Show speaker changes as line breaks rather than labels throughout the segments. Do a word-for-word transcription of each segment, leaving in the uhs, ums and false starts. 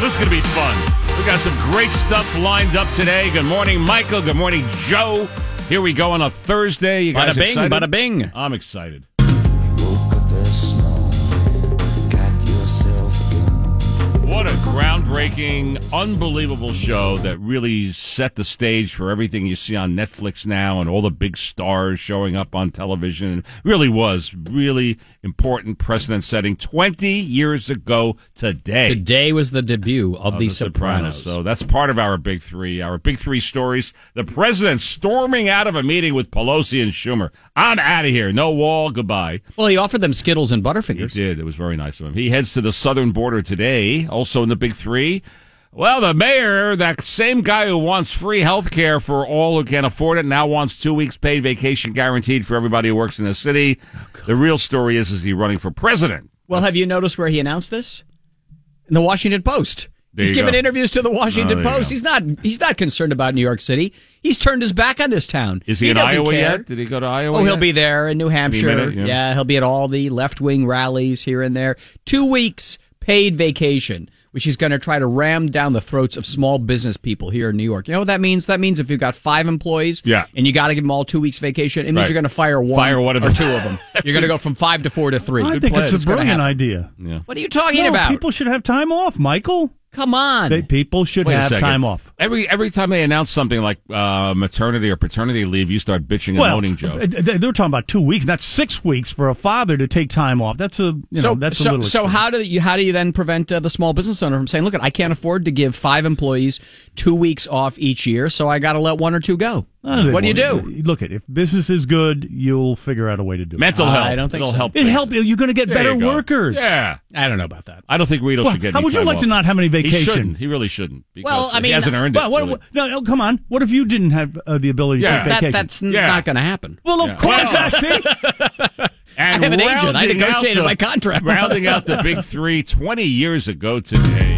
this is going to be fun. We got some great stuff lined up today. Good morning, Michael. Good morning, Joe. Here we go on a Thursday. You guys
bada bing,
excited?
bada bing.
I'm excited. What a groundbreaking, unbelievable show that really set the stage for everything you see on Netflix now and all the big stars showing up on television. It really was really important, precedent-setting. twenty years ago today.
Today was the debut of,
of
The,
the
Sopranos.
Sopranos. So that's part of our big three. Our big three stories. The president storming out of a meeting with Pelosi and Schumer. I'm out of here. No wall. Goodbye.
Well, he offered them Skittles and
He
Butterfingers.
did. It was very nice of him. He heads to the southern border today, also in the big three. Well, the mayor, that same guy who wants free health care for all who can't afford it, now wants two weeks paid vacation guaranteed for everybody who works in the city. Oh, the real story is, is he running for president?
Well, have you noticed where he announced this? In the Washington Post.
There
He's
you
given
go.
interviews to the Washington
Oh, there you
Post.
go.
He's not he's not concerned about New York City. He's turned his back on this town.
Is he, in
doesn't
Iowa
care.
yet? Did he go to Iowa
Oh, he'll
yet?
be there in New Hampshire.
minute, yeah.
yeah, he'll be at all the left-wing rallies here and there. Two weeks paid vacation, which he's going to try to ram down the throats of small business people here in New York. You know what that means? That means if you've got five employees
Yeah.
and you got to give them all two weeks vacation, it means
Right.
you're going to fire one,
Fire one of
or
them.
two of them. You're going to go from five to four to three.
I
Good
think
plan.
it's a
It's gonna
brilliant
happen.
idea.
Yeah.
What are you talking
No,
about?
people should have time off, Michael.
Come on.
They, people should
Wait a
have
second.
time off.
Every every time they announce something like uh, maternity or paternity leave, you start bitching and
Well,
moaning, Joe.
they they were talking about two weeks, not six weeks for a father to take time off. That's a you know
so,
that's
so,
a little.
so
extreme.
how do you how do you then prevent uh, the small business owner from saying, "Look, I can't afford to give five employees two weeks off each year, so I got to let one or two go"?
I don't think
What do you
we'll-
do?
Look, at if business is good, you'll figure out a way to do
Mental
I
health.
don't think
It'll
so.
help.
it. It
things.
help. You're going to get
There
better
you go.
workers.
Yeah.
I don't know about that.
I don't think Weedle
Well,
should get
how
any
would you
time
like
off.
to not have any
He
vacation?
shouldn't. He really shouldn't. Because
Well, I
he
mean,
hasn't earned
Well,
it.
what,
really.
what, no, no, come on. What if you didn't have uh, the ability
Yeah.
to take
That,
vacation?
that's
Yeah.
not going to happen.
well, of
Yeah.
course, I see.
And
I have an agent. I
rounding out
negotiated
the-
my contract.
Rounding out the big three, twenty years ago today.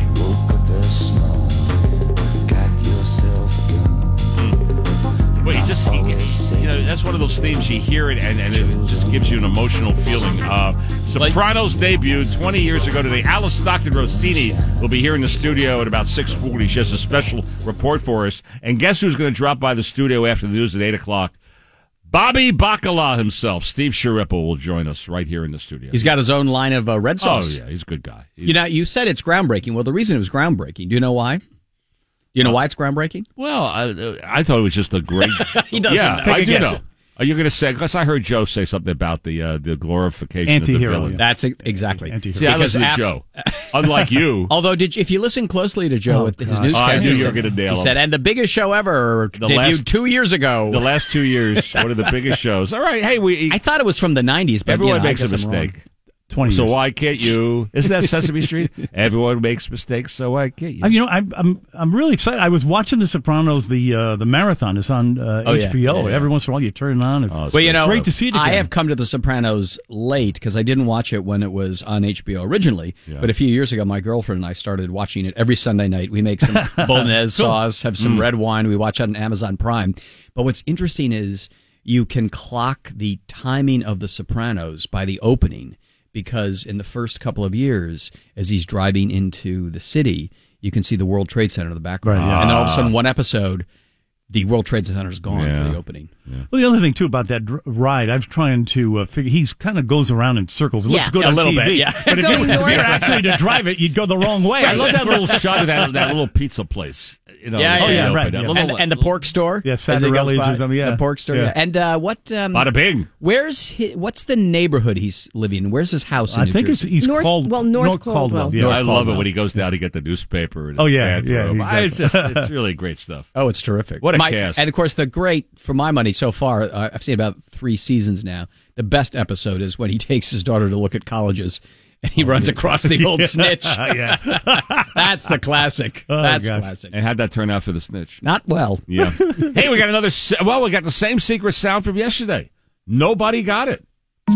Well, you just, you, you know, that's one of those themes you hear it and, and it just gives you an emotional feeling. Uh, Sopranos debuted twenty years ago today. Alice Stockton Rossini will be here in the studio at about six forty. She has a special report for us. And guess who's going to drop by the studio after the news at eight o'clock? Bobby Bacala himself. Steve Sharippa will join us right here in the studio.
He's got his own line of uh, red
oh,
sauce.
yeah, he's a good guy. He's,
You know, you said it's groundbreaking. Well, the reason it was groundbreaking, do you know why? You know why it's groundbreaking?
Well, I, I thought it was just a great.
He doesn't
yeah,
know.
I
Take a
do
guess.
know. Are you going to say? Because I heard Joe say something about the uh, the glorification of the
Anti-hero,
villain.
yeah.
That's e- exactly.
Anti-hero.
See, I
Because
listen to
af-
Joe. Unlike you,
Although, did you, if you listen closely to Joe
Oh,
with his
God.
newscast,
I knew
he
you
said-
were gonna nail
He
him.
said, and the biggest show ever
The
debuted
last-
two years ago.
the last two years, one of the biggest shows. All right, hey, we
I thought it was from the nineties, but
everyone
you know, I
makes a
guess I'm wrong.
mistake.
twenty
So
years.
why can't you? Isn't that Sesame Street? Everyone makes mistakes, so why can't you?
I, you know, I'm I'm I'm really excited. I was watching The Sopranos. The uh, the marathon is on uh,
Oh, yeah.
H B O.
Yeah, yeah.
Every once in a while, you turn it on. It's,
Oh, it's
Well, you
great
know,
great
stuff.
to see it
I
again.
have come to The Sopranos late because I didn't watch it when it was on H B O originally.
Yeah.
But a few years ago, my girlfriend and I started watching it every Sunday night. We make some bolognese sauce, have
Mm.
some red wine. We watch it on Amazon Prime. But what's interesting is you can clock the timing of The Sopranos by the opening, because in the first couple of years, as he's driving into the city, you can see the World Trade Center in the background.
Right, yeah.
And then all of a sudden, one episode, the World Trade Center is gone
Yeah.
for the opening.
Well, the other thing too about that dr- ride, I was trying to uh, figure. He's kind of goes around in circles. It looks
Yeah,
good
a
on
little
T V,
bit, yeah.
but if you, if you were actually to drive it, you'd go the wrong way.
I love that little shot of that that little pizza place. You know,
Yeah,
that's
yeah,
open.
right,
That
yeah.
little-
And, and the pork store,
Yeah,
as he goes
Sagarelli's
by.
or something, yeah.
The pork store,
Yeah.
yeah. And uh, what? Um,
Bada bing.
where's his, what's the neighborhood he's living in? Where's his house in
I
New
think it's
Jersey?
he's
North-
called
well, North Caldwell.
Yeah,
I
North
love
Caldwell.
it when he goes down to get the newspaper. In
Oh,
his
yeah, yeah,
bathrobe. I- It's just
exactly.
it's really great stuff.
Oh, it's terrific.
What a
My-
cast.
And of course, the great, for my money so far, uh, I've seen about three seasons now. The best episode is when he takes his daughter to look at colleges and he runs across the old snitch.
yeah.
That's the classic.
Oh,
That's
gosh.
classic.
And how'd that turn out for the snitch?
Not well.
Yeah. Hey, we got another. se- Well, we got the same secret sound from yesterday. Nobody got it.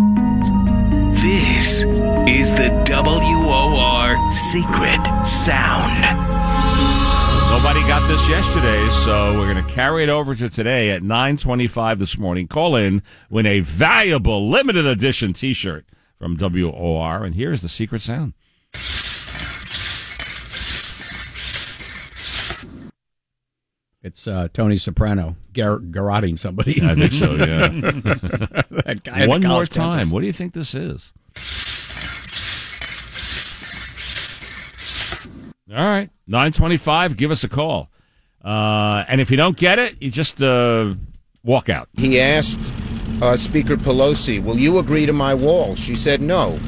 This is the W O R Secret Sound.
Nobody got this yesterday, so we're going to carry it over to today at nine twenty-five this morning. Call in, win a valuable limited edition T-shirt from W O R, and here's the secret sound.
It's uh, Tony Soprano gar- garroting somebody.
I think so, yeah.
That guy at
One
the
more
college
time.
campus.
What do you think this is? All right. nine twenty-five, give us a call. Uh, and if you don't get it, you just uh, walk out.
He asked uh, Speaker Pelosi, will you agree to my wall? She said no.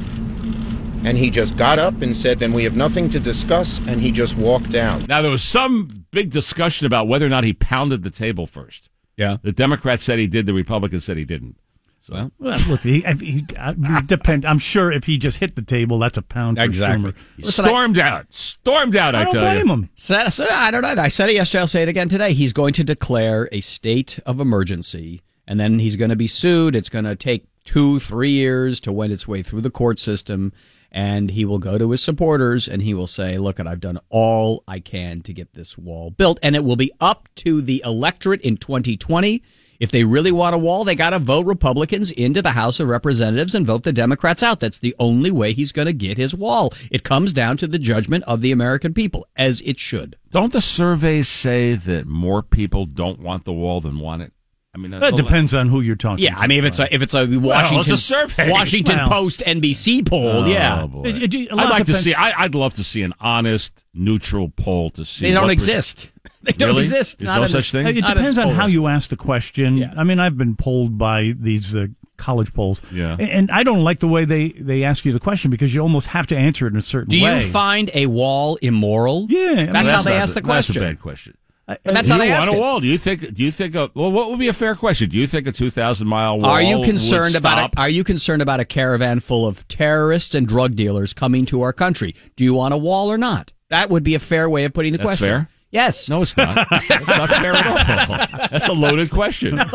And he just got up and said, then we have nothing to discuss, and he just walked out.
Now, there was some big discussion about whether or not he pounded the table first.
Yeah.
The Democrats said he did. The Republicans said he didn't. So,
Well,
Well, look, he, he, uh, depend. I'm sure if he just hit the table, that's a pound for
Exactly.
Schumer.
he
Listen,
stormed out. Stormed out, I,
I don't
tell
blame
you.
him.
So, so, I don't know. I said it yesterday. I'll say it again today. He's going to declare a state of emergency, and then he's going to be sued. It's going to take two, three years to wend its way through the court system, and he will go to his supporters and he will say, look, I've done all I can to get this wall built, and it will be up to the electorate in twenty twenty. If they really want a wall, they got to vote Republicans into the House of Representatives and vote the Democrats out. That's the only way he's going to get his wall. It comes down to the judgment of the American people, as it should.
Don't the surveys say that more people don't want the wall than want it? I mean,
That depends on who you're talking
Yeah,
to.
I mean, if it's a if it's a Washington
it's a survey.
Washington
Well.
Post N B C poll, yeah,
Oh, boy.
It- it- a lot
I'd like to
depends-
see. I, I'd love to see an honest, neutral poll to see.
they don't
what
exist. They don't
Really?
exist.
There's
Not
no
in
such
this-
thing?
It
not in
depends
this
on
poll
how
list.
you ask the question.
Yeah.
I mean, I've been polled by these uh, college polls,
Yeah.
and, and I don't like the way they, they ask you the question because you almost have to answer it in a certain
Do
way.
you find a wall immoral?
Yeah, I mean,
that's, how they
not
ask the
That's
question.
a bad question.
And that's
Do
how
you
they
want
ask
a
it.
wall? Do you think? Do you think? A, well, what would be a fair question? Do you think a two thousand mile wall?
Are you
would
concerned about
stop?
a, Are you concerned about a caravan full of terrorists and drug dealers coming to our country? Do you want a wall or not? That would be a fair way of putting the
That's
question.
fair?
Yes.
No, it's not. That's not fair at all. That's a loaded question.
No.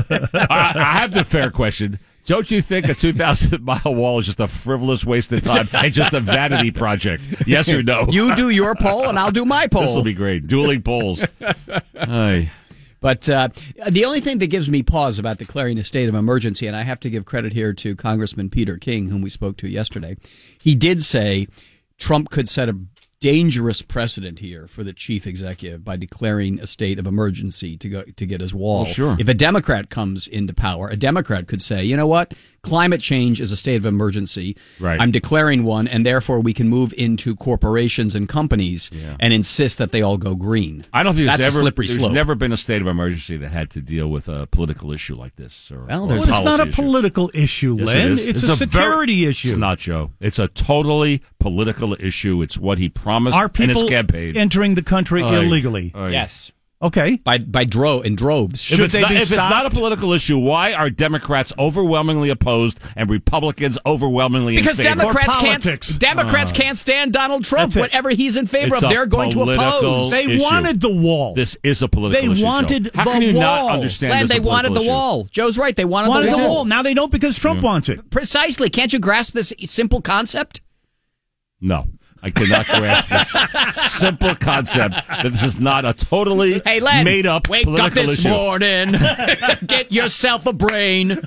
I, I have the fair question. Don't you think a two thousand mile wall is just a frivolous waste of time and just a vanity project? Yes or no?
You do your poll, and I'll do my poll.
This will be great. Dueling polls. Aye.
But uh, the only thing that gives me pause about declaring a state of emergency, and I have to give credit here to Congressman Peter King, whom we spoke to yesterday, he did say Trump could set a dangerous precedent here for the chief executive by declaring a state of emergency to go to get his wall.
Oh, sure.
If a Democrat comes into power, a Democrat could say, you know what, climate change is a state of emergency.
Right.
I'm declaring one, and therefore we can move into corporations and companies
Yeah.
and insist that they all go green.
I don't think
That's
there's
a
ever
slippery
there's
slope.
never been a state of emergency that had to deal with a political issue like this. Or,
Well,
or
there's-
a
Well, it's not
policy
a
issue.
political issue,
Yes,
Len.
it is.
It's,
It's
a,
a very-
security issue.
It's not, Joe. It's a totally political issue. It's what he promised
Are
in his
people
campaign.
entering the country
Aye.
illegally?
Aye.
Yes.
Okay.
By by dro in droves.
If,
Should
it's
they
not,
be
if it's not a
stopped?
political issue, why are Democrats overwhelmingly opposed and Republicans overwhelmingly
Because
in favor?
Democrats
Or
can't
politics.
Democrats can't stand Donald Trump.
That's it.
Whatever he's in favor
It's
of,
a
they're going to
political-
oppose.
They
issue.
wanted the wall.
This is a political
They
issue, Joe.
wanted
How
the
can you not
wall.
understand
Len,
this
they
a
wanted the
political issue?
wall. Joe's right. They wanted,
wanted
the
the
wall.
wall. Now they don't because Trump wants it.
Precisely. Can't you grasp this simple concept?
No. I cannot grasp this simple concept that this is not a totally
Hey, Len,
made up
wake
political
up this
issue.
morning. Get yourself a brain.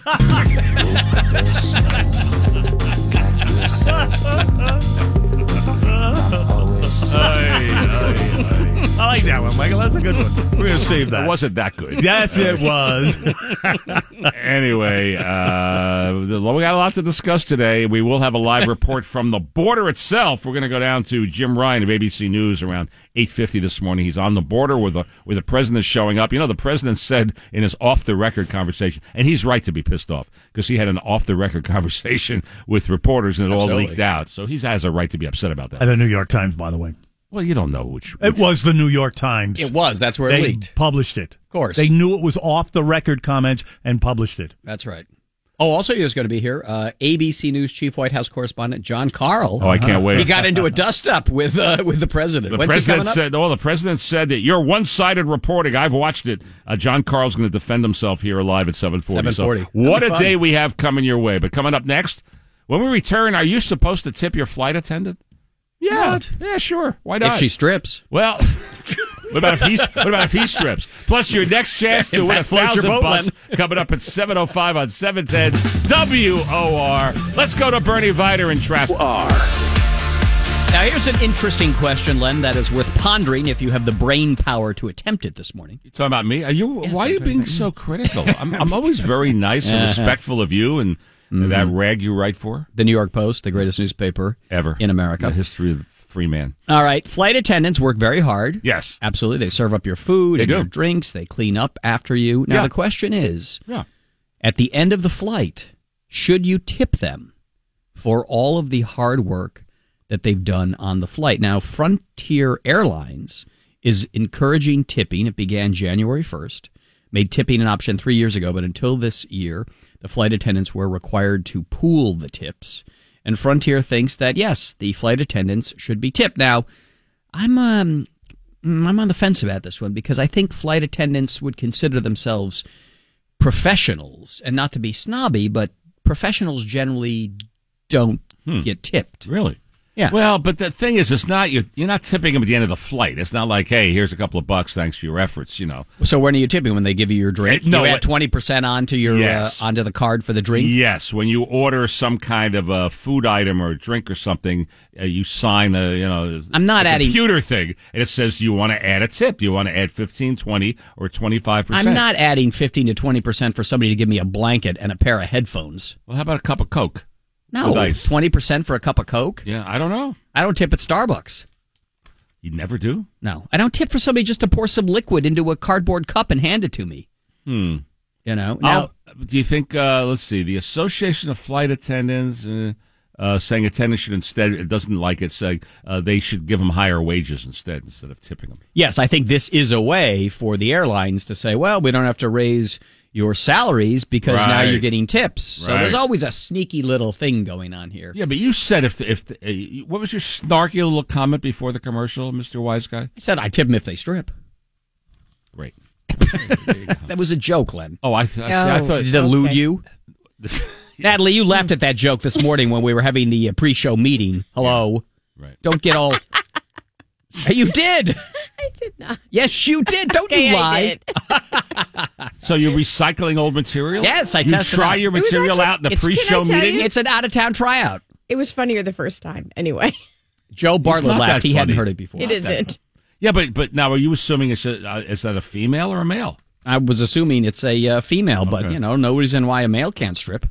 I like that one, Michael. That's a good one. We're going to save that.
It wasn't that good.
Yes, it was.
Anyway, uh, we got a lot to discuss today. We will have a live report from the border itself. We're going to go down to Jim Ryan of A B C News around eight fifty this morning. He's on the border with the, with the president showing up. You know, the president said in his off-the-record conversation, and he's right to be pissed off because he had an off-the-record conversation with reporters and it
Absolutely.
all leaked out. So he has a right to be upset about that.
At the New York Times, by the way.
Well, you don't know which.
It
which
was the New York Times.
It was. That's where it
They
leaked.
published it. Of
course.
They knew it was off the record comments and published it.
That's right. Oh, also, he was going to be here. Uh, A B C News chief White House correspondent John Carl.
Oh, I can't wait.
He got into a dust-up with uh, with the president.
The
When's he
president
coming up?
said, "Oh, the president said that you're one-sided reporting." I've watched it. Uh, John Carl's going to defend himself here live at seven forty.
seven forty.
So what
That'll
a
be
day
fun.
we have coming your way. But coming up next, when we return, are you supposed to tip your flight attendant? Yeah,
What?
yeah, sure. Why not?
If she strips.
Well, what about if he's what about if he strips? Plus, your next chance to
If
win a
that floats your
thousand
boat,
bucks
Len.
coming up at seven oh five on seven ten W O R. Let's go to Bernie Vider in traffic.
Now, here's an interesting question, Len, that is worth pondering if you have the brain power to attempt it this morning.
You talking about me? Are you?
Yes,
why are you being so critical? I'm, I'm always very nice and respectful of you and mm-hmm. that rag you write for.
The New York Post, the greatest newspaper
ever
in America.
The history of the free man.
All right. Flight attendants work very hard.
Yes.
Absolutely. They serve up your food
they
and
do.
your drinks. They clean up after you. Now,
yeah.
the question is,
yeah.
at the end of the flight, should you tip them for all of the hard work that they've done on the flight? Now, Frontier Airlines is encouraging tipping. It began January first, made tipping an option three years ago, but until this year, the flight attendants were required to pool the tips. And Frontier thinks that, yes, the flight attendants should be tipped. Now, I'm um, I'm on the fence about this one because I think flight attendants would consider themselves professionals, and not to be snobby, but professionals generally don't hmm. get tipped.
Really?
Yeah.
Well, but the thing is, it's not you're, you're not tipping them at the end of the flight. It's not like, hey, here's a couple of bucks, thanks for your efforts. You know.
So when are you tipping? When they give you your drink?
No,
you add twenty percent onto your
yes.
uh, onto the card for the drink.
Yes, when you order some kind of a food item or a drink or something, uh, you sign the you know.
I'm not
the
adding
computer thing, and it says, do you want to add a tip? Do you want to add fifteen, twenty, or twenty-five percent?
I'm not adding fifteen to twenty percent for somebody to give me a blanket and a pair of headphones.
Well, how about a cup of Coke?
No, twenty percent for a cup of Coke?
Yeah, I don't know.
I don't tip at Starbucks.
You never do?
No. I don't tip for somebody just to pour some liquid into a cardboard cup and hand it to me.
Hmm.
You know? Now,
oh, do you think, uh, let's see, the Association of Flight Attendants uh, uh, saying attendants should instead, it doesn't like it, saying uh, they should give them higher wages instead, instead of tipping them.
Yes, I think this is a way for the airlines to say, well, we don't have to raise your salaries because
right.
now you're getting tips. So
right.
there's always a sneaky little thing going on here.
Yeah, but you said if if uh, what was your snarky little comment before the commercial, Mister Wise Guy?
I said I tip them if they strip.
Great.
That was a joke, Len.
Oh, I, th- I, see, I thought
Did it elude
okay.
you? Natalie, you laughed at that joke this morning when we were having the uh, pre-show meeting. Hello.
Yeah. Right.
Don't get all... You did.
I did not.
Yes, you did. Don't
okay,
you lie.
I did.
So you're recycling old material?
Yes, I
You
tested
try
it
your
It was
material
actually-
out in the
it's-
pre-show
can I tell
meeting?
you?
It's an out-of-town tryout.
It was funnier the first time. Anyway,
Joe Bartlett
not
laughed.
that
He hadn't
funny.
heard it before.
it isn't.
Yeah, but but now are you assuming it's a, uh, is that a female or a male?
I was assuming it's a uh, female, but,
Okay.
you know, no reason why a male can't strip.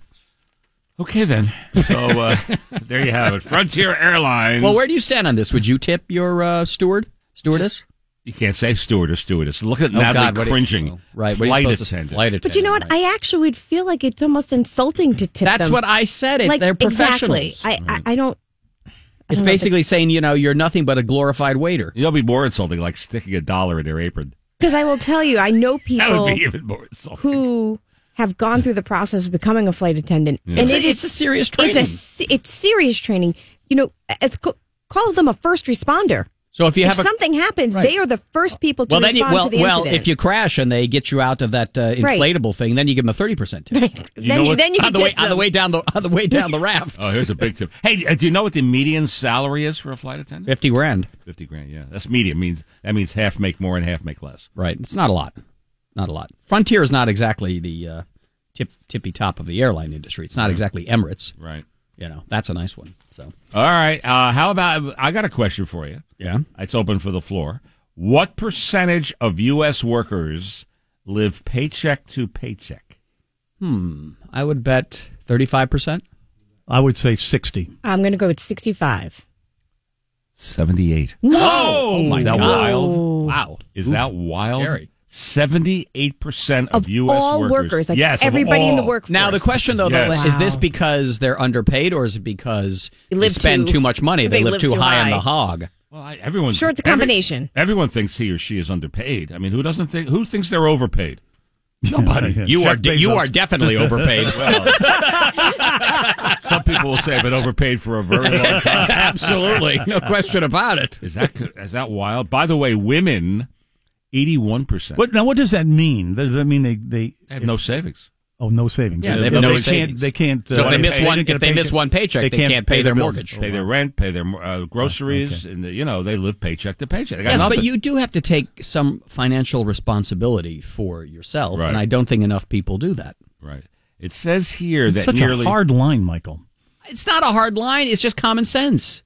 Okay, then. So uh, there you have it. Frontier Airlines.
Well, where do you stand on this? Would you tip your uh, steward? Stewardess?
You can't say steward or stewardess. Look at
Oh,
Natalie
God, what do you-
cringing.
oh, right, what are you
Flight
supposed to-
attendant.
flight attendant.
But you know what?
right.
I actually would feel like it's almost insulting to tip
That's
them.
what I said. It.
like
They're professionals.
exactly. I, I I don't. I
It's
don't know if
basically saying, you know, you're nothing but a glorified waiter.
It'll be more insulting, like sticking a dollar in their apron.
Because I will tell you, I know
That
people
would be even more insulting.
who have gone through the process of becoming a flight attendant, and
It's,
it
a,
is
it's a serious training.
it's a se- it's serious training. You know, it's co- call them a first responder.
so if you
If
have a,
something happens,
Right.
they are the first people to
well, then you,
respond
well,
to the
well,
incident.
if you crash and they get you out of that uh,
Right.
inflatable thing, then you give them a thirty percent tip.
Right.
You
then
know
you
what?
then you
on
can
the way
tip
on the
them.
way down the on the way down the raft.
Oh, here's a big tip. Hey, uh, do you know what the median salary is for a flight attendant?
Fifty grand.
Fifty grand. Yeah, that's median. Means that means half make more and half make less.
Right. It's not a lot. Not a lot. Frontier is not exactly the uh, tip tippy top of the airline industry. It's not exactly Emirates.
Right.
You know, that's a nice one. So
All right. Uh, how about? I got a question for you.
yeah.
It's open for the floor. What percentage of U S workers live paycheck to paycheck?
Hmm. I would bet thirty-five percent.
I would say sixty.
I'm going to go with sixty-five.
Seventy-eight.
Oh, my
Is that
God.
wild?
Wow.
Is that wild?
Scary.
Seventy-eight percent of,
Of
U S
all
workers.
workers, like
yes, of
everybody in the
all.
workforce.
Now the question though, though
Yes.
is this
Wow.
because they're underpaid or is it because
They
they
live
spend
too-
too much money? They,
they
live,
live
too,
too
high on
high.
the hog.
Well, I, everyone.
Sure, it's a combination.
everyone thinks he or she is underpaid. I mean, who doesn't think? Who thinks they're overpaid? Nobody.
You
Jeff
are de- you
Bezos.
are definitely overpaid.
Some people will say I've been overpaid for a very long time.
Absolutely, no question about it.
Is that is that wild? By the way, women, eighty-one percent
What now? What does that mean? Does that mean they they
have no savings.
Oh, no savings.
Yeah, they have
they
no
can't.
savings.
They can't.
So if
uh,
they miss
pay-
one,
don't get
if
a
they miss
paycheck.
one paycheck, they, can't pay, their mortgage.
Pay their rent, pay their uh, groceries,
okay.
and you know they live paycheck to paycheck. They got
Yes,
nothing.
but you do have to take some financial responsibility for yourself,
Right.
and I don't think enough people do that.
right. It says here
It's
that
such
nearly
a hard line, Michael.
It's not a hard line; it's just common sense.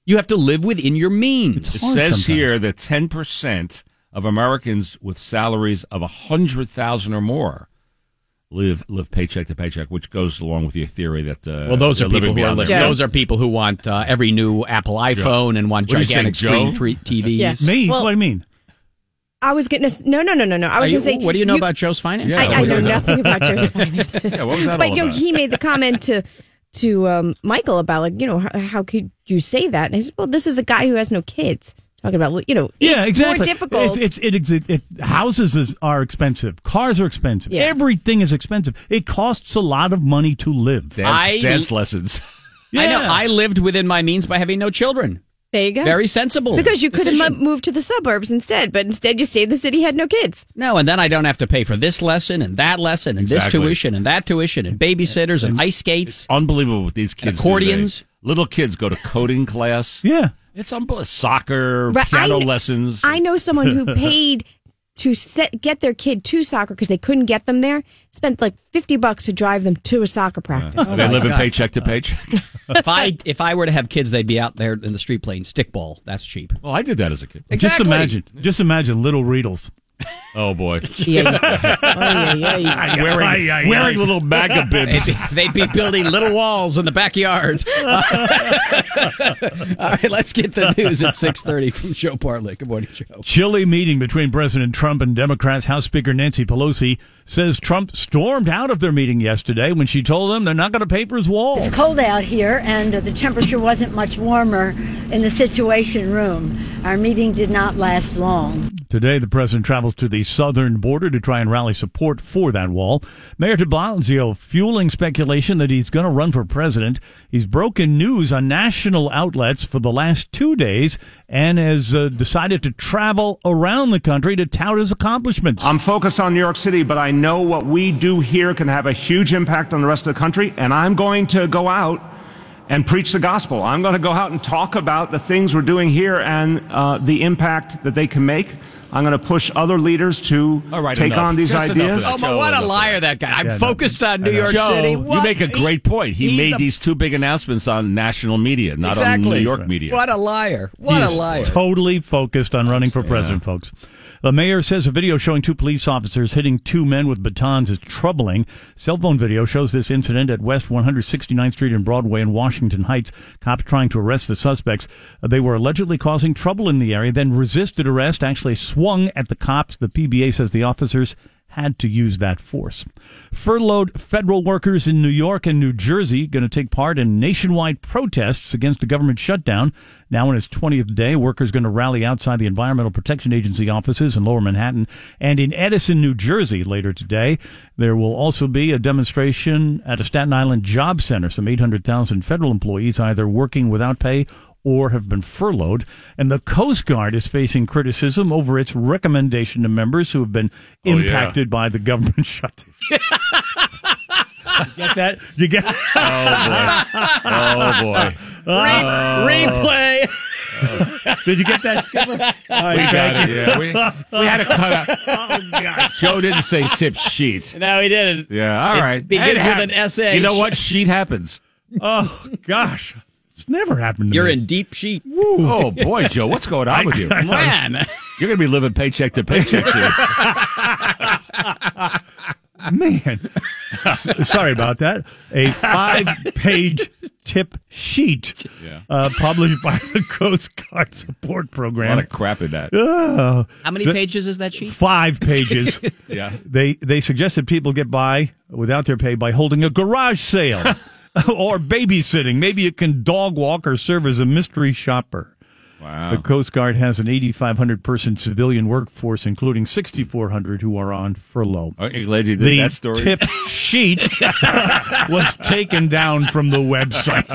You have to live within your means.
It says here that ten percent of Americans with salaries of one hundred thousand dollars or more live live paycheck to paycheck, which goes along with your theory that uh,
well, those are people who are living.
Joe.
Those are people who want uh, every new Apple iPhone
Joe.
and want
What do you
gigantic
think,
screen
Joe?
tre- T Vs.
Yeah.
Me?
Well-
what do you mean?
I was going to no no no no no. I was
Are
going to
you-
say
what do you know about Joe's finances?
Yeah,
I, I know
what do you know?
nothing about Joe's finances.
Yeah, what was that
but
all
you know,
about?
he made the comment to to um, Michael about like you know how, how could you say that? And I said, well, this is a guy who has no kids. Talking about you know,
Yeah,
it's
exactly.
more difficult.
It's, it's it, it, it houses is, are expensive. Cars are expensive.
Yeah.
Everything is expensive. It costs a lot of money to live.
Dance,
I-
dance lessons.
I know.
Yeah.
I lived within my means by having no children.
there you go.
Very sensible.
because you could have
decision.
moved to the suburbs instead, but instead you stayed in the city, had no kids.
No, and then I don't have to pay for this lesson and that lesson and
Exactly.
this tuition and that tuition and babysitters and ice skates.
Unbelievable what these kids
accordions.
do. They- Little kids go to coding class.
Yeah.
It's unbelievable. Soccer,
Right,
piano
I kn-
lessons.
I know someone who paid to set, get their kid to soccer because they couldn't get them there. Spent like fifty bucks to drive them to a soccer practice.
they
my
live in
God.
paycheck to paycheck.
if I if I were to have kids, they'd be out there in the street playing stickball. That's cheap.
Well, I did that as a kid.
Just
Exactly.
imagine. Just imagine little Riedels.
Oh, boy.
Yeah. Oh, yeah, yeah.
wearing
Ay, ay,
wearing
ay.
little MAGA bibs.
They'd be, they'd be building little walls in the backyard. All right, let's get the news at six thirty from Joe Bartlett. Good morning, Joe.
Chilly meeting between President Trump and Democrats. House Speaker Nancy Pelosi says Trump stormed out of their meeting yesterday when she told him they're not going to pay for his wall.
It's cold out here, and uh, the temperature wasn't much warmer in the Situation Room. Our meeting did not last long.
Today, the president travels to the southern border to try and rally support for that wall. Mayor de Blasio fueling speculation that he's going to run for president. He's broken news on national outlets for the last two days and has uh, decided to travel around the country to tout his accomplishments.
I'm focused on New York City, but I know what we do here can have a huge impact on the rest of the country, and I'm going to go out and preach the gospel. I'm going to go out and talk about the things we're doing here and uh, the impact that they can make. I'm going to push other leaders to
All right,
take
enough.
on these
Just enough of
ideas.
that.
Oh, but
Joe,
what a
enough
liar
of
that guy. I'm
Yeah, no,
focused on New
I know.
York
Joe,
City.
you
What?
make a great point. He
He's
made
a-
these two big announcements on national media, not
exactly.
on New York media.
What a liar. What
He's
a liar.
totally focused on running for president, folks. The mayor says a video showing two police officers hitting two men with batons is troubling. Cell phone video shows this incident at West one hundred sixty-ninth Street and Broadway in Washington Heights. Cops trying to arrest the suspects. Uh, They were allegedly causing trouble in the area, then resisted arrest, actually swung at the cops. The P B A says the officers had to use that force. Furloughed federal workers in New York and New Jersey going to take part in nationwide protests against the government shutdown. Now in its twentieth day, workers going to rally outside the Environmental Protection Agency offices in Lower Manhattan and in Edison, New Jersey later today. There will also be a demonstration at a Staten Island job center. Some eight hundred thousand federal employees either working without pay or have been furloughed. And the Coast Guard is facing criticism over its recommendation to members who have been
Oh, yeah.
impacted by the government shutdown. You get that? You get
Oh, boy.
Re- replay.
Did you get that, Skipper?
We got it, yeah. We, we had to cut out.
Oh, God.
Joe didn't say tip sheet.
No, he didn't.
Yeah, all
It
right.
begins
It
with
hap-
an S H.
You know what? Sheet happens.
Oh, gosh. It's never happened to
You're
me.
in deep sheet.
Oh, boy, Joe, what's going on with you?
Man.
You're going to be living paycheck to paycheck soon.
Man. S- Sorry about that. A five-page tip sheet
Yeah.
uh, published by the Coast Guard Support
A
Program.
lot of crap in that.
Oh,
How many
So-
pages is that sheet?
Five pages.
Yeah.
They they suggested people get by without their pay by holding a garage sale or babysitting. Maybe you can dog walk or serve as a mystery shopper.
Wow.
The Coast Guard has an eighty-five hundred person civilian workforce, including sixty-four hundred who are on furlough.
Okay, glad you did
The
that story.
tip sheet was taken down from the website.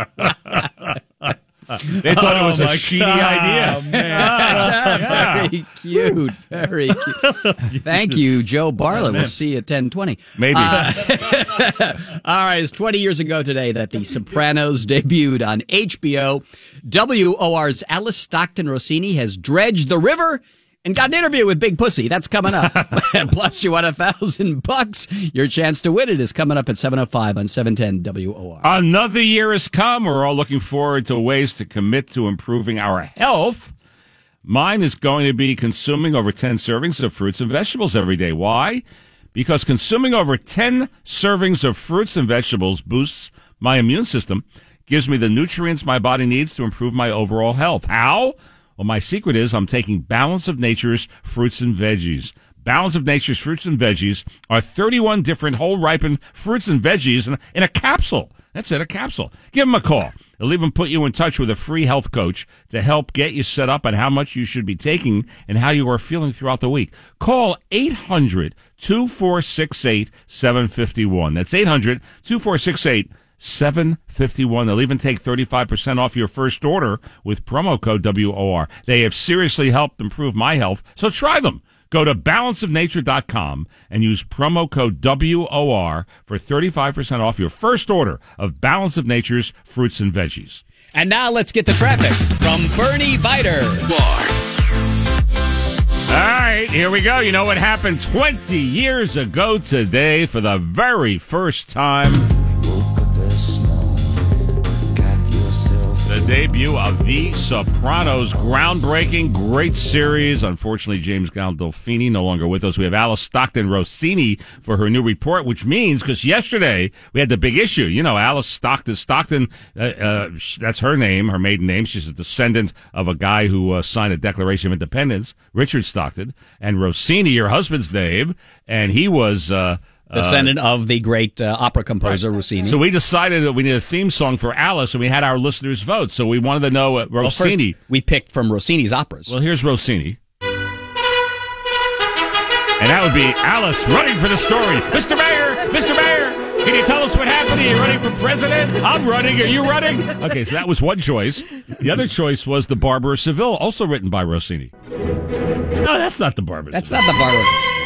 They thought it was
Oh,
a
my
sheety
God,
idea.
man.
Very cute. Very cute. Thank you, Joe Bartlett. We'll see you at ten twenty.
Maybe.
All right, it's twenty years ago today that The Sopranos debuted on H B O. W O R's Alice Stockton Rossini has dredged the river and got an interview with Big Pussy. That's coming up. And plus, you won a thousand bucks. Your chance to win it is coming up at seven oh five on seven ten W O R.
Another year has come. We're all looking forward to ways to commit to improving our health. Mine is going to be consuming over ten servings of fruits and vegetables every day. Why? Because consuming over ten servings of fruits and vegetables boosts my immune system, gives me the nutrients my body needs to improve my overall health. How? Well, my secret is I'm taking Balance of Nature's fruits and veggies. Balance of Nature's fruits and veggies are thirty-one different whole ripened fruits and veggies in a, in a capsule. That's it, a capsule. Give them a call. They'll even put you in touch with a free health coach to help get you set up on how much you should be taking and how you are feeling throughout the week. Call eight hundred, two four six eight, seven five one. That's eight hundred, two four six eight, seven five one. They'll even take thirty-five percent off your first order with promo code W O R. They have seriously helped improve my health, so try them. Go to balance of nature dot com and use promo code W O R for thirty-five percent off your first order of Balance of Nature's fruits and veggies.
And now let's get the traffic from Bernie Viter.
All right, here we go. You know what happened twenty years ago today for the very first time? The debut of The Sopranos. Groundbreaking, great series. Unfortunately, James Gandolfini no longer with us. We have Alice Stockton Rossini for her new report, which means, because yesterday we had the big issue. You know, Alice Stockton, Stockton, uh, uh, that's her name, her maiden name. She's a descendant of a guy who uh, signed a Declaration of Independence, Richard Stockton. And Rossini, your husband's name, and he was... Uh,
Descendant uh, of the great uh, opera composer, right. Rossini.
So we decided that we need a theme song for Alice, and we had our listeners vote. So we wanted to know uh, Rossini.
Well, we picked from Rossini's operas.
Well, here's Rossini. And that would be Alice running for the story. Mister Mayor, Mister Mayor, can you tell us what happened? Are you running for president? I'm running. Are you running? Okay, so that was one choice. The other choice was The Barber of Seville, also written by Rossini. No, that's not The Barber.
That's not The Barber.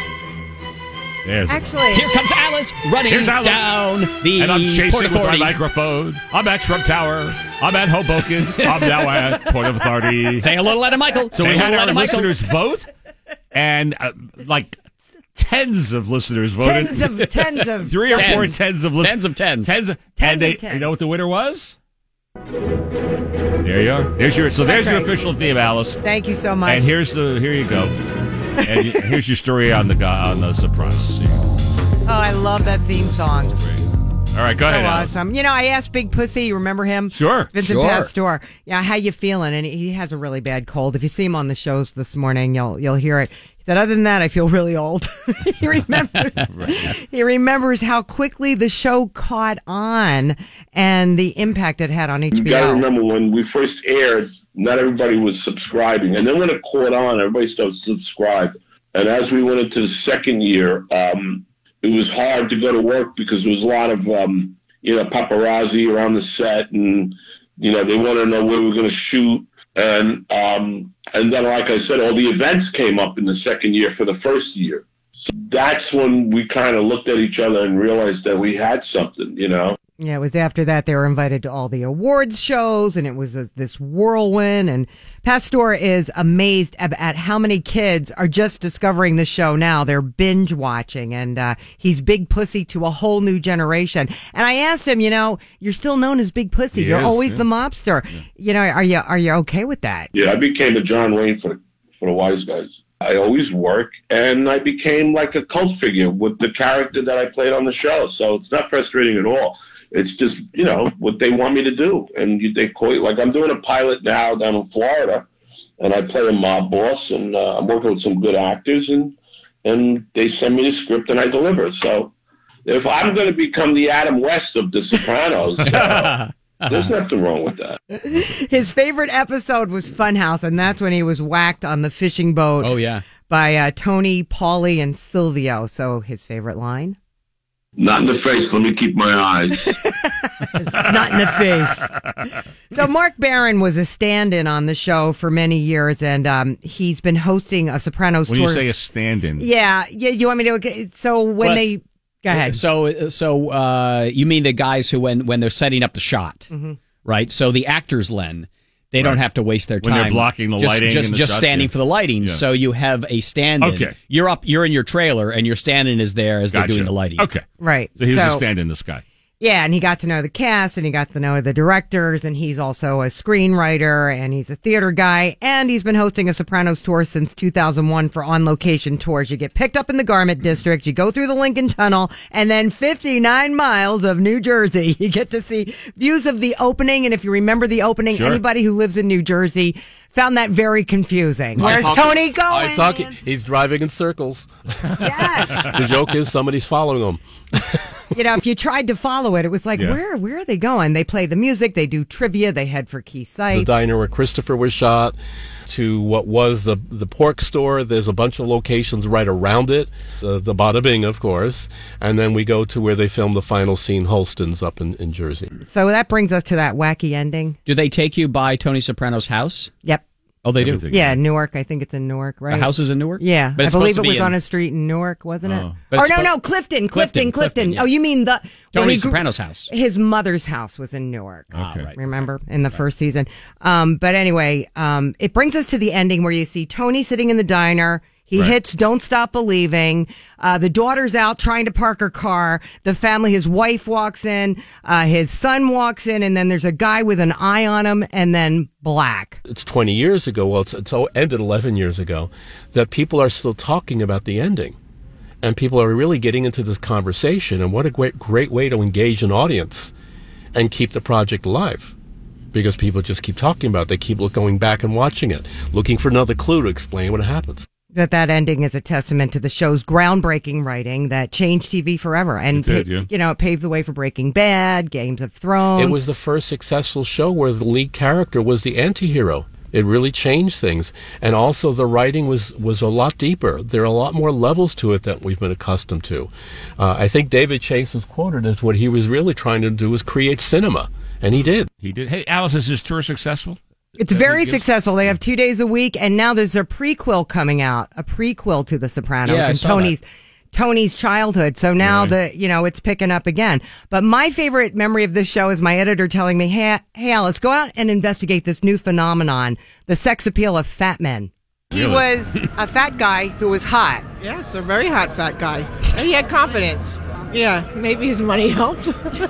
There's
Actually,
here comes Alice running
Alice.
down the
and I'm chasing
Port
with
Authority.
my microphone. I'm at Trump Tower. I'm at Hoboken. I'm now at Port of Authority.
Say hello to Letta Michael.
So
Say
we had
hello
our
to Michael.
listeners vote, and uh, like tens of listeners voted.
Tens of tens of
three or
tens.
four tens of listeners.
Tens of tens.
Tens. Of,
Tens
and they,
of tens.
you know what the winner was? There you are. There's your. So there's
That's
your
right.
official theme, Alice.
Thank you so much.
And here's the. Here you go. And here's your story on the guy on the Sopranos.
Oh, I love that theme song.
All right, go ahead,
So
Alice.
awesome. You know, I asked Big Pussy, you remember him?
Sure.
Vincent
Sure.
Pastore. Yeah, how you feeling? And he has a really bad cold. If you see him on the shows this morning, you'll you'll hear it. He said, other than that, I feel really old. he remembers
Right.
he remembers how quickly the show caught on and the impact it had on H
You
B
got to
O.
remember when we first aired, not everybody was subscribing, and then when it caught on, everybody started to subscribe. And as we went into the second year, um, it was hard to go to work because there was a lot of um, you know paparazzi around the set, and you know they wanted to know where we were going to shoot. And um, and then, like I said, all the events came up in the second year for the first year. So that's when we kind of looked at each other and realized that we had something, you know.
Yeah, it was after that they were invited to all the awards shows, and it was a, this whirlwind. And Pastore is amazed at, at how many kids are just discovering the show now. They're binge watching, and uh, he's Big Pussy to a whole new generation. And I asked him, you know, you're still known as Big Pussy.
He
You're
is,
always
yeah.
the mobster. Yeah. You know, are you are you okay with that?
Yeah, I became a John Wayne for for the Wise Guys. I always work, and I became like a cult figure with the character that I played on the show. So it's not frustrating at all. It's just, you know, what they want me to do. And you, they call it, like I'm doing a pilot now down in Florida, and I play a mob boss, and uh, I'm working with some good actors, and and they send me the script, and I deliver. So if I'm going to become the Adam West of The Sopranos, uh, there's nothing wrong with that.
His favorite episode was Funhouse, and that's when he was whacked on the fishing boat.
Oh, yeah.
By uh, Tony, Paulie, and Silvio. So his favorite line?
Not in the face. Let me keep my eyes.
Not in the face. So Mark Barron was a stand-in on the show for many years, and um, he's been hosting a Sopranos
When
tour.
you say a stand-in.
Yeah, yeah. You want me to? So when
Well,
they go ahead.
So, so uh, you mean the guys who when when they're setting up the shot,
Mm-hmm.
right? So the actors, Len, They don't
Right.
have to waste their
When
time
they're blocking the
just,
lighting
just,
and the
just
shots,
standing
yeah.
for the lighting.
Yeah.
So you have a stand-in.
Okay.
You're up. You're in your trailer, and your stand-in is there as
Gotcha.
they're doing the lighting.
Okay.
Right.
So he was
So-
just standing this guy.
Yeah, and he got to know the cast, and he got to know the directors, and he's also a screenwriter, and he's a theater guy, and he's been hosting a Sopranos tour since two thousand one for on-location tours. You get picked up in the Garment District, you go through the Lincoln Tunnel, and then fifty-nine miles of New Jersey. You get to see views of the opening, and if you remember the opening,
Sure.
anybody who lives in New Jersey found that very confusing.
I
Where's
talk-
Tony going?
I talk, he's driving in circles. The joke is somebody's following him.
You know, if you tried to follow it, it was like,
Yeah.
where where are they going? They play the music, they do trivia, they head for key sites.
The diner where Christopher was shot, to what was the the pork store. There's a bunch of locations right around it. The, the Bada Bing, of course. And then we go to where they filmed the final scene, Holston's up in, in Jersey.
So that brings us to that wacky ending.
Do they take you by Tony Soprano's house?
Yep.
Oh, they do.
Yeah, Newark. I think it's in Newark, right?
The house is in Newark?
Yeah,
But
I
it's
believe
supposed
it
to be
was
in-
on a street in Newark, wasn't it?
Oh. But
Or
it's
no,
suppo-
no, Clifton, Clifton,
Clifton,
Clifton.
Clifton, yeah.
Oh, you mean the when
Tony
he grew-
Soprano's house.
His mother's house was in Newark.
Ah, right.
Remember in the first season. Um, but anyway, um, it brings us to the ending where you see Tony sitting in the diner. He
Right.
hits Don't Stop Believing. Uh, the daughter's out trying to park her car. The family, his wife walks in, uh, his son walks in, and then there's a guy with an eye on him, and then black.
It's twenty years ago. Well, it's, it's ended eleven years ago. That people are still talking about the ending. And people are really getting into this conversation. And what a great, great way to engage an audience and keep the project alive. Because people just keep talking about it. They keep look, going back and watching it, looking for another clue to explain what happens.
That that ending is a testament to the show's groundbreaking writing that changed T V forever. And,
It did,
it-
yeah.
you know, it paved the way for Breaking Bad, Games of Thrones.
It was the first successful show where the lead character was the anti-hero. It really changed things. And also the writing was, was a lot deeper. There are a lot more levels to it than we've been accustomed to. Uh, I think David Chase was quoted as what he was really trying to do was create cinema. And he did.
He did. Hey, Alice, is his tour successful?
It's
Uh,
very
he gives-
successful. They have two days a week, and now there's a prequel coming out, a prequel to The Sopranos
Yeah, I
and
saw
Tony's Tony's childhood. So now
Really?
the you know it's picking up again. But my favorite memory of this show is my editor telling me, "Hey, hey, Alice, go out and investigate this new phenomenon: the sex appeal of fat men."
He was a fat guy who was hot.
Yes, a very hot fat guy. And he had confidence. Yeah, maybe his money helped.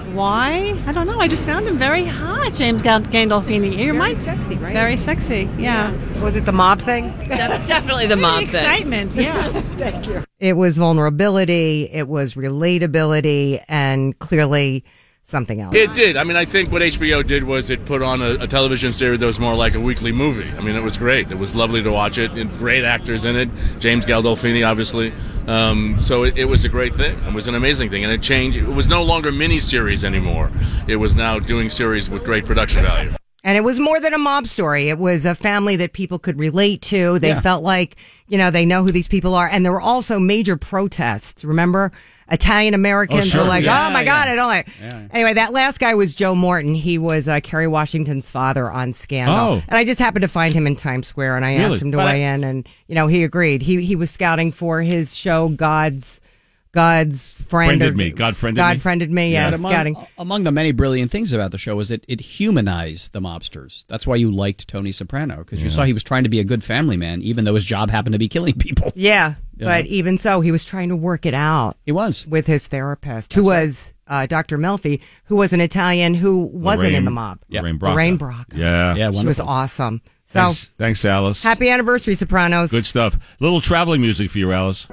Why? I don't know. I just found him very hot, James Gal- Gandolfini. You might
sexy, right?
Very sexy. Yeah.
Was it the mob thing?
Definitely the mob thing. Excitement. Yeah.
Thank you.
It was vulnerability, it was relatability, and clearly something else.
It did. I mean, I think what H B O did was it put on a, a television series that was more like a weekly movie. I mean, it was great. It was lovely to watch it. And great actors in it. James Gandolfini, obviously. Um, so it, it was a great thing. It was an amazing thing. And it changed. It was no longer mini-series anymore. It was now doing series with great production value.
And it was more than a mob story. It was a family that people could relate to. They
Yeah.
felt like, you know, they know who these people are. And there were also major protests. Remember? Italian Americans
Oh, sure.
were like,
Yeah,
oh my
yeah.
God, I don't like.
Yeah.
Anyway, that last guy was Joe Morton. He was uh, Kerry Washington's father on Scandal.
Oh.
And I just happened to find him in Times Square and I
Really?
asked him to
But I-
weigh in and, you know, he agreed. He, he was scouting for his show, God's, God's friend.
Friended
or-
me. God friended
God
me.
friended me. Yeah,
But among,
scouting.
among the many brilliant things about the show is that it humanized the mobsters. That's why you liked Tony Soprano, because you
Yeah.
saw he was trying to be a good family man, even though his job happened to be killing people.
Yeah,
Yeah.
but even so, he was trying to work it out.
He was.
With his therapist, who was uh, Doctor Melfi, who was an Italian who wasn't in
Lorraine-
the mob.
Lorraine Bracco.
Lorraine Bracco.
Yeah.
Yeah,
She was awesome. So,
Thanks, thanks, Alice.
happy anniversary, Sopranos.
Good stuff. Little traveling music for you, Alice.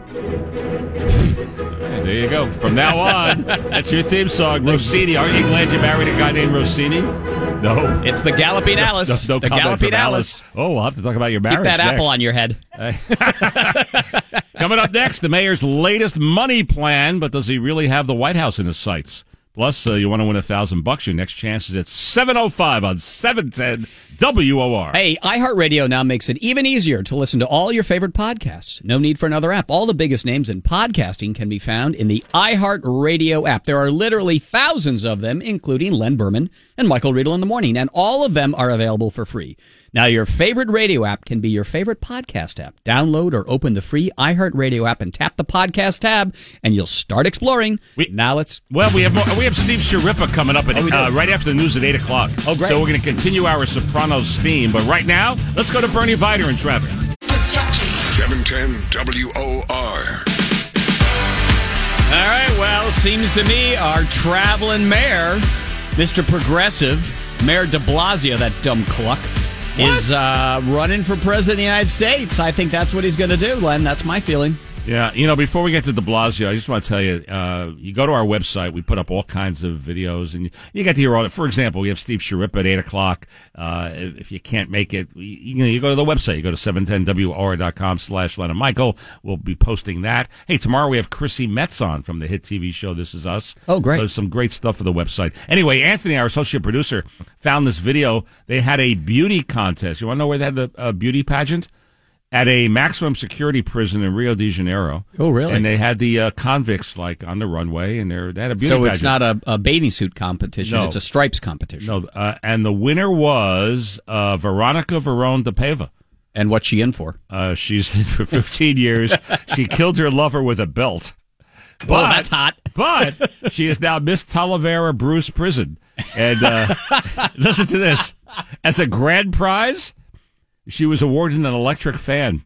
There you go. From now on, that's your theme song. Rossini. Aren't you glad you married a guy named Rossini? No.
It's the Galloping Alice.
No, no
The
comment
Galloping
from
Alice.
Oh, we'll have to talk about your marriage.
Keep that
next.
apple on your head.
Coming up next, the mayor's latest money plan, but does he really have the White House in his sights? Plus, uh, you want to win a thousand bucks. Your next chance is at seven oh five on seven ten W O R.
Hey, iHeartRadio now makes it even easier to listen to all your favorite podcasts. No need for another app. All the biggest names in podcasting can be found in the iHeartRadio app. There are literally thousands of them, including Len Berman and Michael Riedel in the morning, and all of them are available for free. Now, your favorite radio app can be your favorite podcast app. Download or open the free iHeartRadio app and tap the podcast tab, and you'll start exploring.
We,
now let's...
Well, we have more, we have Steve Sharippa coming up at,
oh,
uh, right after the news at eight o'clock.
Oh, great.
So we're going to continue our Sopranos theme. But right now, let's go to Bernie Vider in traffic.
seven ten W O R.
All right, well, it seems to me our traveling mayor, Mister Progressive, Mayor de Blasio, that dumb cluck, what? is uh, running for president of the United States. I think that's what he's going to do, Len. That's my feeling.
Yeah, you know, before we get to de Blasio, I just want to tell you, uh, you go to our website, we put up all kinds of videos, and you, you get to hear all For example, we have Steve Sharippa at eight o'clock. Uh, if you can't make it, you, you, know, you go to the website, you go to seven ten W O R dot com slash Len and Michael. We'll be posting that. Hey, tomorrow we have Chrissy Metz on from the hit T V show This Is Us.
Oh, great.
So some great stuff for the website. Anyway, Anthony, our associate producer, found this video. They had a beauty contest. You want to know where they had the uh, beauty pageant? At a maximum security prison in Rio de Janeiro.
Oh, really?
And they had the uh, convicts like on the runway, and they're, they had a beauty
So
pageant.
it's not a, a bathing suit competition;
No.
it's a stripes competition.
No, uh, and the winner was uh, Veronica Verón de Paiva.
And what's she in for?
Uh, she's in for fifteen years. She killed her lover with a belt. But,
Well, that's hot.
But she is now Miss Talavera Bruce Prison. And uh, listen to this. As a grand prize, she was awarded an electric fan.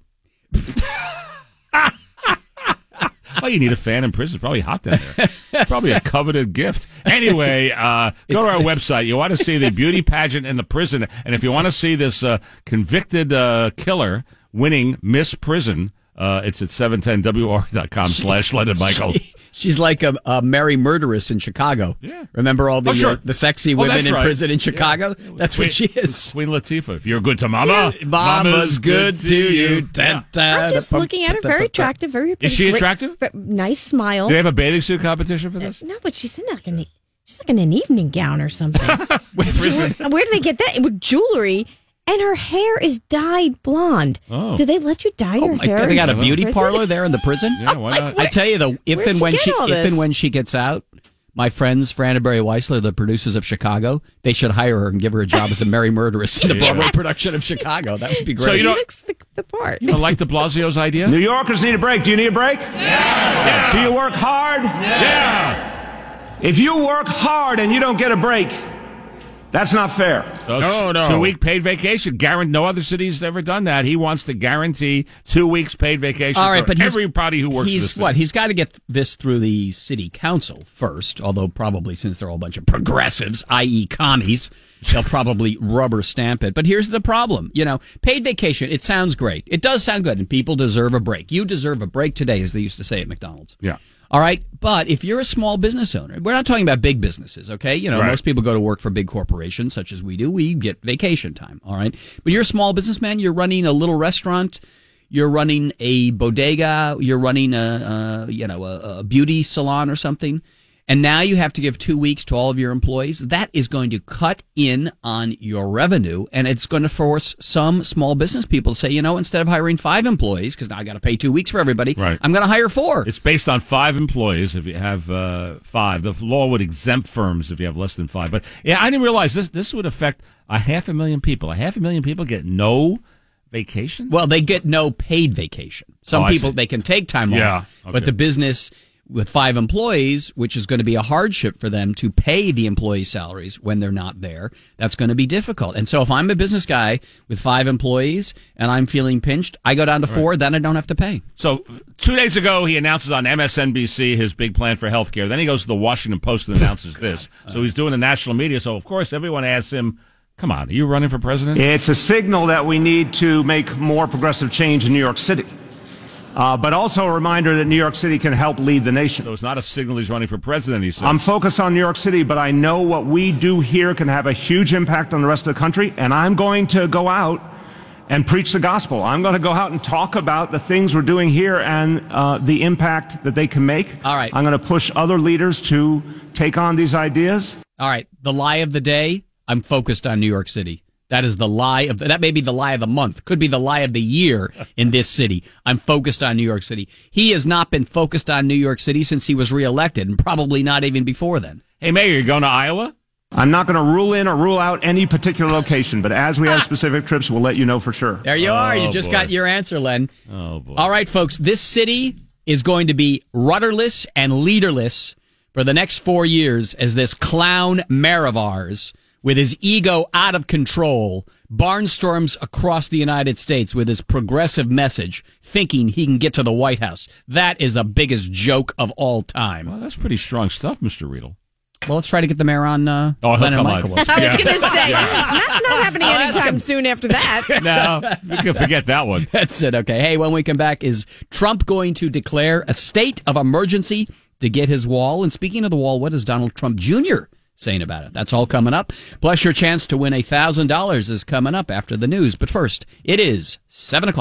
Oh, you need a fan in prison. It's probably hot down there. Probably a coveted gift. Anyway, uh, go to our website. You want to see the beauty pageant in the prison. And if you want to see this uh, convicted uh, killer winning Miss Prison, uh, it's at seven ten W O R dot com slash Len and Michael.
She, she's like a, a Mary Murderess in Chicago.
Yeah.
Remember all the
Oh, sure.
uh, the sexy
Oh,
women
that's
in
right.
prison in Chicago?
Yeah.
That's
Queen,
what she is.
Queen Latifah. If you're good to Mama,
Yeah, Mama's good to you.
Yeah.
I'm just looking at her, very attractive, very.
Is she attractive?
Very, nice smile.
Do they have a bathing suit competition for this?
No, but she's in like an she's like in an evening gown or something. where,
Prison.
where do they get that with jewelry? And her hair is dyed blonde.
Oh.
Do they let you dye
Oh
your
my
hair?
God, they got a
in
beauty
prison?
parlor there in the prison?
Yeah, why not?
I tell you though, if
where'd
and
she
when
get
she
all
if
this?
and when she gets out, my friends Fran and Barry Weisler, the producers of Chicago, they should hire her and give her a job as a Mary Murderess in the
Yeah.
Broadway production of Chicago. That would be great.
So you
She
know-
looks the, the part.
You don't like de Blasio's idea?
New Yorkers need a break. Do you need a break? Yeah. Do you work hard?
Yeah.
If you work hard and you don't get a break, that's not fair.
So
No, no.
Two week paid vacation. Guarant- no other city's ever done that. He wants to guarantee two weeks paid vacation
All right,
for
but he's-
everybody who works.
He's
for this
what?
city.
He's got to get this through the city council first. Although probably since they're all a bunch of progressives, that is, commies, they'll probably rubber stamp it. But here's the problem: you know, paid vacation. It sounds great. It does sound good, and people deserve a break. You deserve a break today, as they used to say at McDonald's.
Yeah.
All right, but if you're a small business owner, we're not talking about big businesses, okay? You know,
Right.
most people go to work for big corporations, such as we do. We get vacation time, all right? But you're a small businessman. You're running a little restaurant. You're running a bodega. You're running a, a you know a, a beauty salon or something. And now you have to give two weeks to all of your employees. That is going to cut in on your revenue, and it's going to force some small business people to say, you know, instead of hiring five employees, because now I got to pay two weeks for everybody,
Right.
I'm going to hire four.
It's based on five employees. If you have uh, five, the law would exempt firms if you have less than five. But yeah, I didn't realize this. This would affect a half a million people. A half a million people get no vacation.
Well, they get no paid vacation. Some
Oh, I
people,
see.
they can take time
Yeah,
off,
okay.
but the business with five employees, which is going to be a hardship for them to pay the employee salaries when they're not there, that's going to be difficult. And so if I'm a business guy with five employees and I'm feeling pinched, I go down to four, then I don't have to pay.
So two days ago, he announces on M S N B C his big plan for health care. Then he goes to the Washington Post and announces this. So he's doing the national media. So, of course, everyone asks him, come on, are you running for president?
It's a signal that we need to make more progressive change in New York City. Uh, but also a reminder that New York City can help lead the nation.
So it's not a signal he's running for president, he says.
I'm focused on New York City, but I know what we do here can have a huge impact on the rest of the country, and I'm going to go out and preach the gospel. I'm going to go out and talk about the things we're doing here and uh, the impact that they can make.
All right.
I'm going to push other leaders to take on these ideas.
All right. The lie of the day, I'm focused on New York City. That is the lie of the, that may be the lie of the month, could be the lie of the year in this city. I'm focused on New York City. He has not been focused on New York City since he was reelected, and probably not even before then.
Hey, Mayor, you going to Iowa?
I'm not going to rule in or rule out any particular location, but as we have specific trips, we'll let you know for sure.
There you are. You
Oh,
just
boy.
got your answer, Len.
Oh, boy.
All right, folks. This city is going to be rudderless and leaderless for the next four years as this clown mayor of ours, with his ego out of control, barnstorms across the United States with his progressive message, thinking he can get to the White House. That is the biggest joke of all time.
Well, that's pretty strong stuff, Mister Riedel.
Well, let's try to get the mayor on uh,
Oh, he'll
Len and
come
Michael.
on.
I was going to say, not, not happening
I'll ask
anytime
him.
soon after that.
No, we can forget that one.
That's it. Okay. Hey, when we come back, is Trump going to declare a state of emergency to get his wall? And speaking of the wall, what is Donald Trump Junior saying about it? That's all coming up. Plus, your chance to win one thousand dollars is coming up after the news. But first, it is seven o'clock.